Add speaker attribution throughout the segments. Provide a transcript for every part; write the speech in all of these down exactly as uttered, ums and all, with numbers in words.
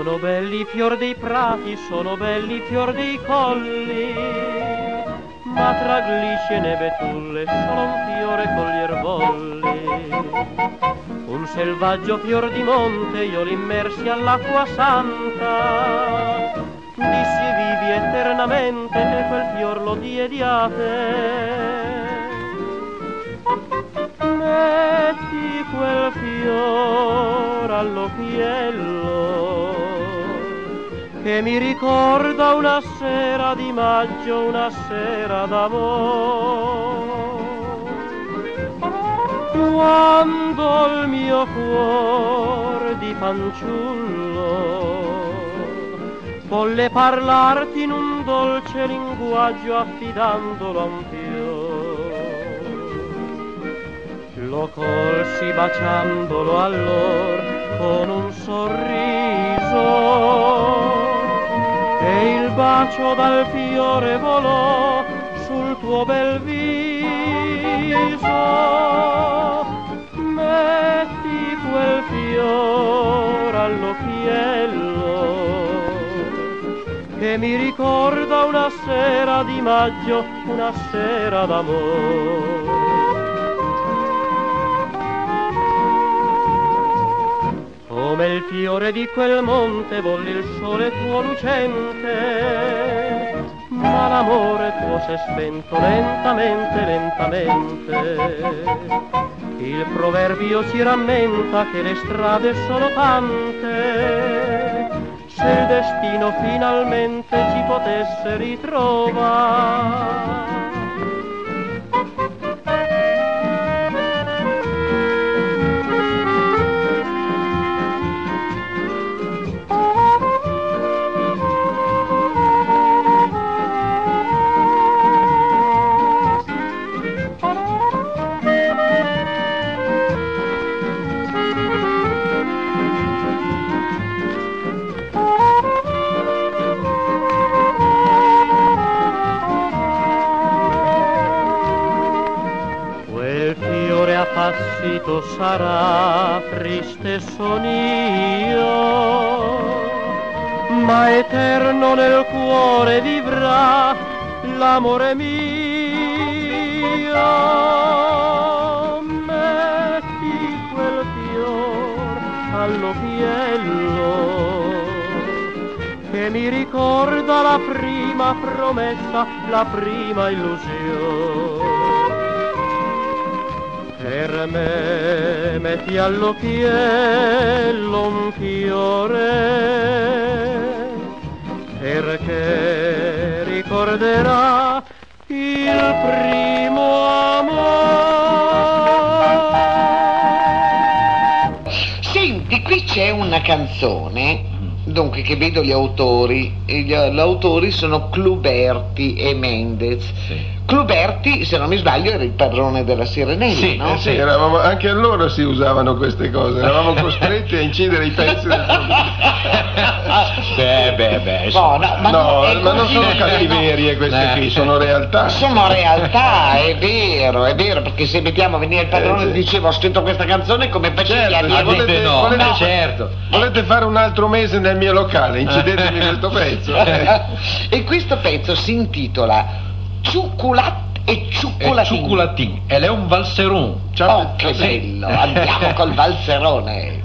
Speaker 1: Sono belli i fior dei prati, sono belli i fior dei colli, ma tra glisci e neve betulle solo un fiore con gli erbolli. Un selvaggio fior di monte io l'immersi all'acqua santa, dissi vivi eternamente e quel fior lo diedi a te. Metti quel fior all'occhiello che mi ricorda una sera di maggio, una sera d'amore, quando il mio cuore di fanciullo volle parlarti in un dolce linguaggio affidandolo a un fior. Lo colsi baciandolo allor con un sorriso e il bacio dal fiore volò sul tuo bel viso. Metti quel fior all'occhiello che mi ricorda una sera di maggio, una sera d'amore. Come il fiore di quel monte volle il sole tuo lucente, ma l'amore tuo s'è spento lentamente, lentamente. Il proverbio si rammenta che le strade sono tante, se il destino finalmente ci potesse ritrovare. Appassito sarà, triste son io, ma eterno nel cuore vivrà l'amore mio. Metti quel fior all'occhiello che mi ricorda la prima promessa, la prima illusione. Per me metti all'occhiello un fiore, perché ricorderà il primo amore.
Speaker 2: Senti, qui c'è una canzone, dunque, che vedo gli autori, e gli, gli autori sono Cluberti e Mendez. Sì. Cluberti, se non mi sbaglio, era il padrone della Sirenella,
Speaker 3: sì,
Speaker 2: no?
Speaker 3: Eh sì, eravamo, anche allora si usavano queste cose, eravamo costretti a incidere i pezzi del
Speaker 4: Beh, beh, beh.
Speaker 2: No, no, ma,
Speaker 3: no,
Speaker 2: no,
Speaker 3: ma non sono cattiverie queste qui, sono realtà.
Speaker 2: Sono realtà, è vero, è vero, perché se mettiamo a venire il padrone e eh, sì. dicevo ho scritto questa canzone come facevi
Speaker 3: certo,
Speaker 2: a dire
Speaker 3: volete,
Speaker 4: no,
Speaker 3: volete,
Speaker 4: no, certo.
Speaker 3: Volete fare un altro mese nel mio locale, incidetemi questo pezzo.
Speaker 2: E questo pezzo si intitola Ciuculat e Ciuculatin.
Speaker 4: Ciuculatin, ed è un valseron.
Speaker 2: Ciao, oh, che bello, andiamo col valserone.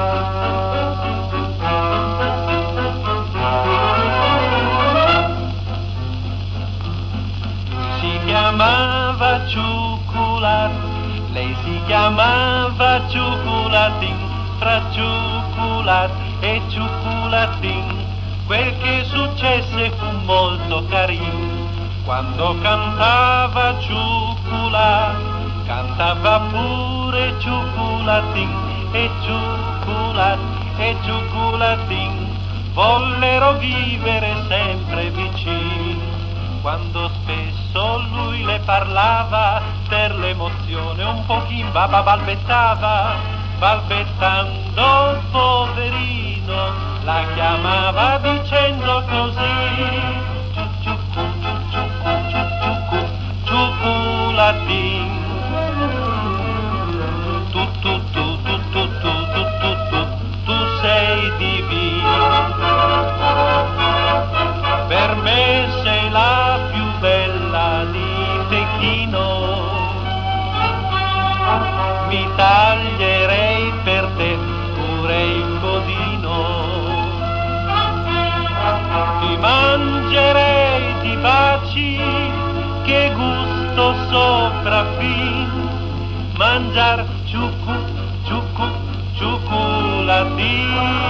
Speaker 5: Si chiamava Ciuculat, lei si chiamava Ciuculatin, fra Ciuculat e Ciuculatin quel che successe fu molto carino. Quando cantava Ciuculat, cantava pure Ciuculatin, e Ciuculat e Ciuculatin vollero vivere sempre vicini. Quando spesso lui le parlava, per l'emozione un pochino baba balbettava, balbettando poverino, la chiamava dicendo così: Ciuculatin, tu tu tu tu tu tu tu tu tu tu sei divino. baci, che gusto sopraffin, mangiar ciuccu, ciuccu, ciucculatin.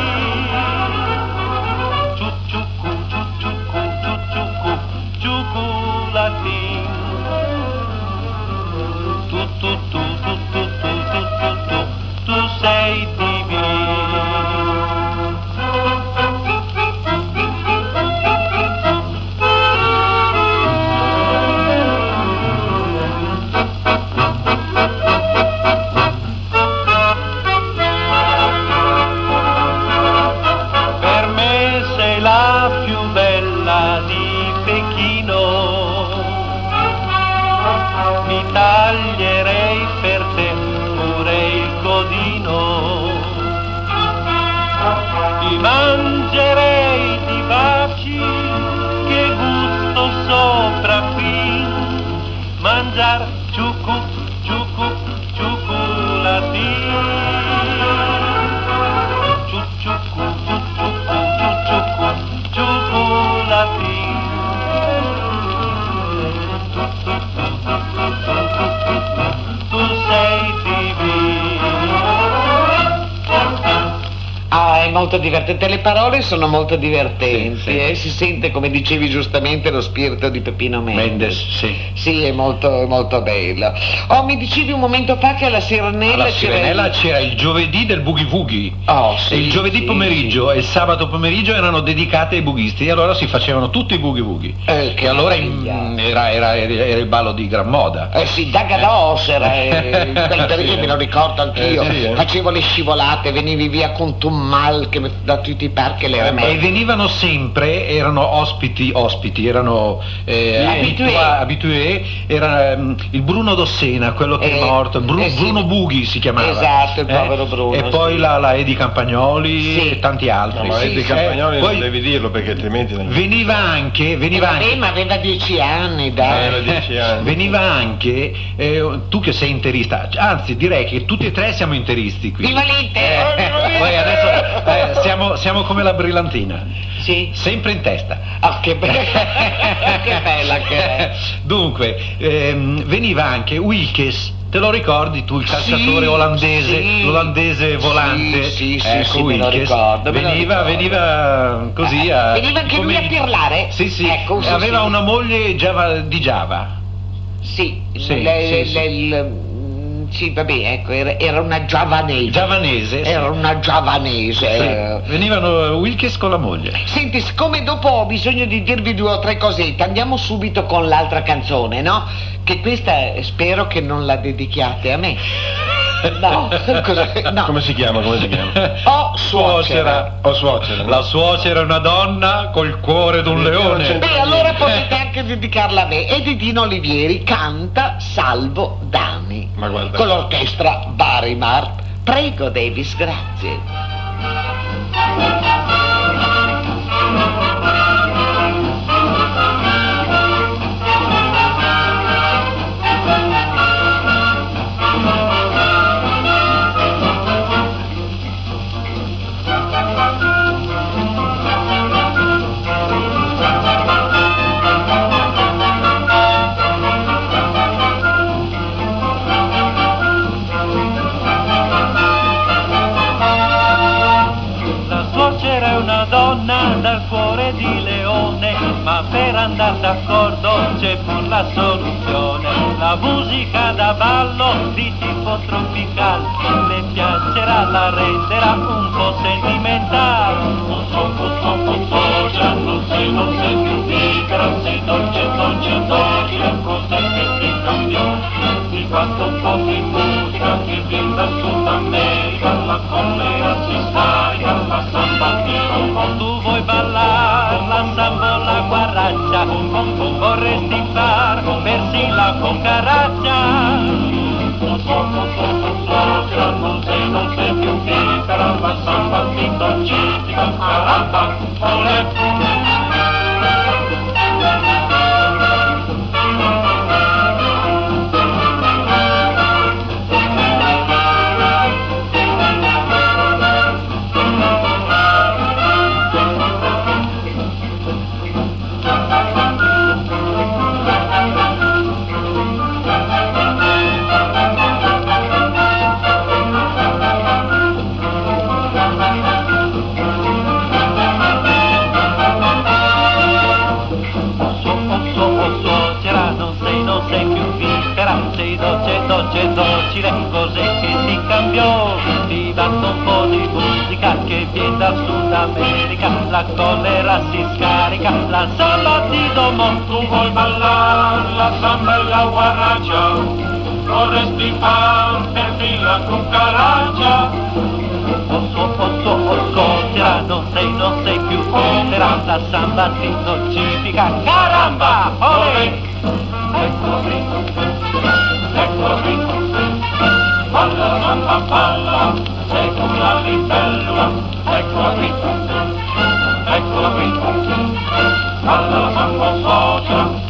Speaker 5: Ciu, ciuccu, ciu, ciuccu, ciu, ciuccu, ciucculatin. Tu, tu, tu, tu, tu, tu, tu, tu, tu, tu sei divino. Per me sei la più bella di Pechino, mi taglierei per te pure il codino, ti mangerei di baci, che gusto sopraffin, mangiar ciuccu, ciuccu, ciucculatin. Ciu, ciuccu, ciu, ciuccu, ciu, ciuccu, ciucculatin. Tu, tu, tu, tu, tu, tu, tu, tu, tu, tu sei divino.
Speaker 2: Ah, è molto divertente, le parole sono molto divertenti,
Speaker 4: Sì, sì.
Speaker 2: eh? Si sente, come dicevi giustamente, lo spirito di Peppino Mendes.
Speaker 4: Mendes, sì.
Speaker 2: Sì, è molto, è molto bello. Oh, mi dicevi un momento fa che alla Sirenella
Speaker 4: Alla
Speaker 2: c'era
Speaker 4: Sirenella
Speaker 2: il-
Speaker 4: c'era il giovedì del Boogie Woogie.
Speaker 2: Oh, sì,
Speaker 4: E il giovedì
Speaker 2: sì,
Speaker 4: pomeriggio e il sabato pomeriggio erano dedicate ai bughisti, e allora si facevano tutti i Boogie Woogie.
Speaker 2: Eh, che
Speaker 4: e allora
Speaker 2: meraviglia.
Speaker 4: in- era, era- era il ballo di gran moda.
Speaker 2: Eh sì, Dagados era eh, quel periodo,
Speaker 4: Sì,
Speaker 2: me lo ricordo anch'io.
Speaker 3: Eh, sì, eh.
Speaker 2: Facevo le scivolate, venivi via con Tummal che mi- da tutti i parchi e le
Speaker 4: E
Speaker 2: remette.
Speaker 4: venivano sempre, erano ospiti, ospiti, erano eh,
Speaker 2: Gli
Speaker 4: abitué, abitué, era ehm, il Bruno Dossena, quello che
Speaker 2: Eh,
Speaker 4: è morto, Bru-
Speaker 2: eh sì.
Speaker 4: Bruno Bughi si chiamava.
Speaker 2: Esatto, il povero Bruno,
Speaker 4: E poi
Speaker 2: sì.
Speaker 4: la, la Edi Campagnoli
Speaker 2: Sì.
Speaker 4: e tanti altri.
Speaker 3: No, ma
Speaker 2: Sì,
Speaker 3: Eddie
Speaker 2: sì.
Speaker 3: Campagnoli
Speaker 4: Eh,
Speaker 3: non
Speaker 4: poi
Speaker 3: devi dirlo perché altrimenti non...
Speaker 4: Veniva anche, veniva
Speaker 2: Vabbè,
Speaker 4: anche
Speaker 2: ma aveva dieci anni, dai.
Speaker 3: Aveva dieci anni.
Speaker 4: Veniva anche, eh, tu che sei interista, anzi direi che tutti e tre siamo interisti qui.
Speaker 2: Viva l'Inter!
Speaker 4: Eh, poi adesso eh, siamo, siamo come la brillantina,
Speaker 2: Sì.
Speaker 4: sempre in testa.
Speaker 2: Ah, che bella, che bella che è.
Speaker 4: Dunque, ehm, veniva anche Wilkes. Te lo ricordi tu, il calciatore
Speaker 2: Sì,
Speaker 4: olandese,
Speaker 2: sì.
Speaker 4: l'olandese volante?
Speaker 2: Sì, sì, sì,
Speaker 4: Ecco,
Speaker 2: sì, me lo
Speaker 4: Wilkes.
Speaker 2: ricordo, me lo
Speaker 4: Veniva,
Speaker 2: ricordo.
Speaker 4: veniva così a...
Speaker 2: Veniva anche lui a
Speaker 4: come-
Speaker 2: pirlare?
Speaker 4: Sì, sì,
Speaker 2: Ecco, sì,
Speaker 4: aveva
Speaker 2: sì.
Speaker 4: una moglie Java- di Java.
Speaker 2: Sì,
Speaker 4: Sì,
Speaker 2: le-
Speaker 4: sì,
Speaker 2: le-
Speaker 4: sì.
Speaker 2: il- mm, sì, vabbè, ecco, era, era una giavanese.
Speaker 4: Giavanese, sì.
Speaker 2: Era una giavanese. eh.
Speaker 4: Sì, venivano Wilkes con la moglie.
Speaker 2: Senti, siccome dopo ho bisogno di dirvi due o tre cosette, andiamo subito con l'altra canzone, no? Che questa eh, spero che non la dedichiate a me. No, cosa- no.
Speaker 3: Come si chiama? Come si chiama?
Speaker 2: Oh, suocera.
Speaker 3: O suocera. no?
Speaker 4: La suocera è una donna col cuore d'un
Speaker 3: Non
Speaker 4: leone.
Speaker 3: c'entra
Speaker 2: Beh, allora
Speaker 3: niente.
Speaker 2: potete anche dedicarla a me. E di Dino Olivieri canta Salvo Dani.
Speaker 3: Ma guarda.
Speaker 2: Con l'orchestra Barimar. Prego, Davis, grazie.
Speaker 5: La suocera è una donna dal cuore di leone, ma per andar d'accordo c'è pur la soluzione. La musica da ballo di tipo tropical le piacerà, la renderà un po' sentimentale. Non troppo, troppo suocera, non sei, non sei più libera, sei dolce, dolce, dolce, cosa che ti cambiò. Di quanto un po' di musica che viene da Sud America, la collera si scarica, la samba ti confonde. Tu vuoi ballare, la samba, la guarraccia, vorresti far persino la cucaraccia. Non so, non so, non so, non sei, non sei più libera, la samba ti dolcifica, caramba, olè. dal Sud America, la collera si scarica, la samba ti domò. Tu vuoi ballar la samba e la guarraccia, vorresti far per fila cucaraccia. Osso, osso, ossotera, non sei, non sei più otera, la samba ti nocifica, caramba, olè! Eccolo qui, eccolo qui, balla, balla, balla, sei come una libellula, eccola qui, eccola qui, balla la samba socia.